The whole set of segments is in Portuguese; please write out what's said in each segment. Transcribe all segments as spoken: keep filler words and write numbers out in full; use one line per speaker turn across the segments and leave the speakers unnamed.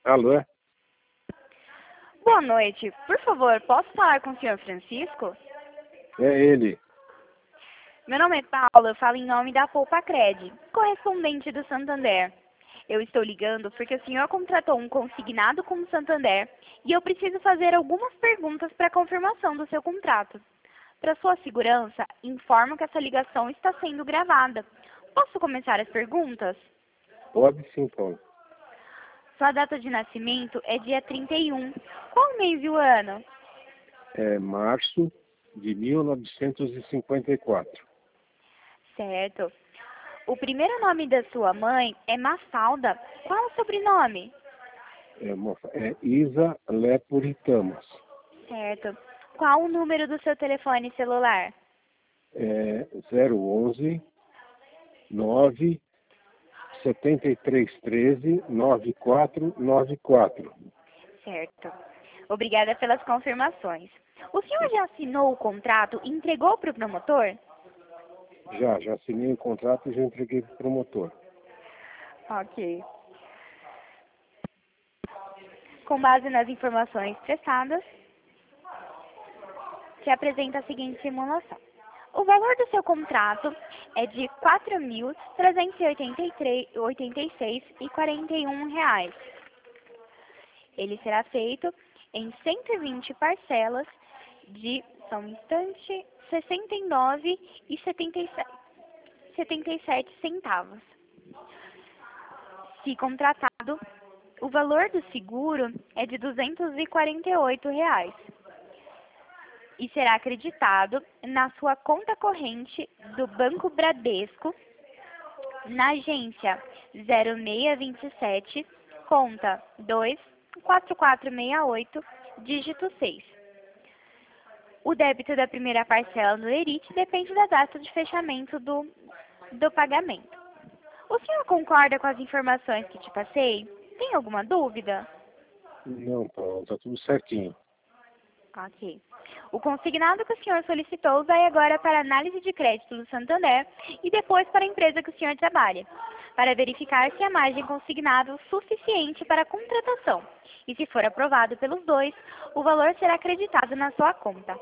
Alô? É
Boa noite. Por favor, posso falar com o senhor Francisco?
É ele.
Meu nome é Paula, eu falo em nome da Poupa Cred, correspondente do Santander. Eu estou ligando porque o senhor contratou um consignado com o Santander e eu preciso fazer algumas perguntas para confirmação do seu contrato. Para sua segurança, informo que essa ligação está sendo gravada. Posso começar as perguntas?
Pode sim, Paulo.
Sua data de nascimento é dia trinta e um. Qual o mês e o ano?
É março de mil novecentos e cinquenta e quatro.
Certo. O primeiro nome da sua mãe é Mafalda. Qual o sobrenome?
É, moça, é Isa Lepuri Tamas.
Certo. Qual o número do seu telefone celular?
É zero onze nove setenta e três treze nove quatro nove quatro.
Certo. Obrigada pelas confirmações. O senhor já assinou o contrato e entregou para o promotor?
Já, já assinei o contrato e já entreguei para o promotor.
Ok. Com base nas informações prestadas, se apresenta a seguinte simulação. O valor do seu contrato é de quatro mil trezentos e oitenta e seis reais e quarenta e um centavos. Ele será feito em cento e vinte parcelas de, só um instante, sessenta e nove reais e setenta e sete centavos. Se contratado, o valor do seguro é de duzentos e quarenta e oito reais e será acreditado na sua conta corrente do Banco Bradesco, na agência zero seis dois sete, conta dois quatro quatro seis oito, dígito seis. O débito da primeira parcela do Lerite depende da data de fechamento do, do pagamento. O senhor concorda com as informações que te passei? Tem alguma dúvida?
Não, Paulo, tá tudo certinho.
Ok. O consignado que o senhor solicitou vai agora para a análise de crédito do Santander e depois para a empresa que o senhor trabalha, para verificar se a margem consignada é suficiente para a contratação. E se for aprovado pelos dois, o valor será acreditado na sua conta.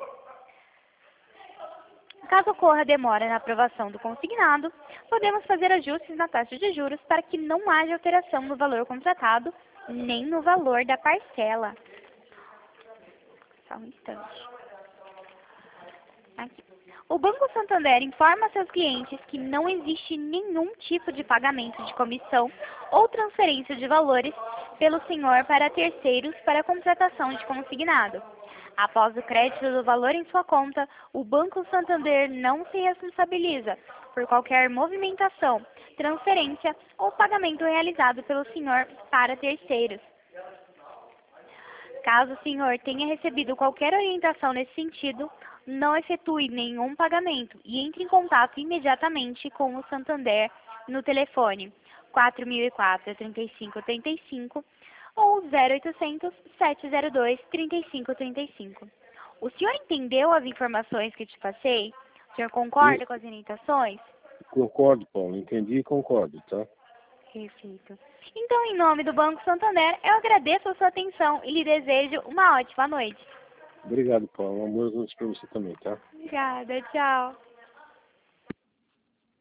Caso ocorra demora na aprovação do consignado, podemos fazer ajustes na taxa de juros para que não haja alteração no valor contratado, nem no valor da parcela. Só um instante. Aqui. O Banco Santander informa seus clientes que não existe nenhum tipo de pagamento de comissão ou transferência de valores pelo senhor para terceiros para a contratação de consignado. Após o crédito do valor em sua conta, o Banco Santander não se responsabiliza por qualquer movimentação, transferência ou pagamento realizado pelo senhor para terceiros. Caso o senhor tenha recebido qualquer orientação nesse sentido, não efetue nenhum pagamento e entre em contato imediatamente com o Santander no telefone quatro mil e quatro, trinta e cinco, trinta e cinco ou zero oitocentos, sete zero dois, trinta e cinco, trinta e cinco. O senhor entendeu as informações que te passei? O senhor concorda
E
com as orientações?
concordo, Paulo, entendi e concordo, tá?
Perfeito. Então, em nome do Banco Santander, eu agradeço a sua atenção e lhe desejo uma ótima noite.
Obrigado, Paulo. Um bom noite para você também, tá?
Obrigada, tchau.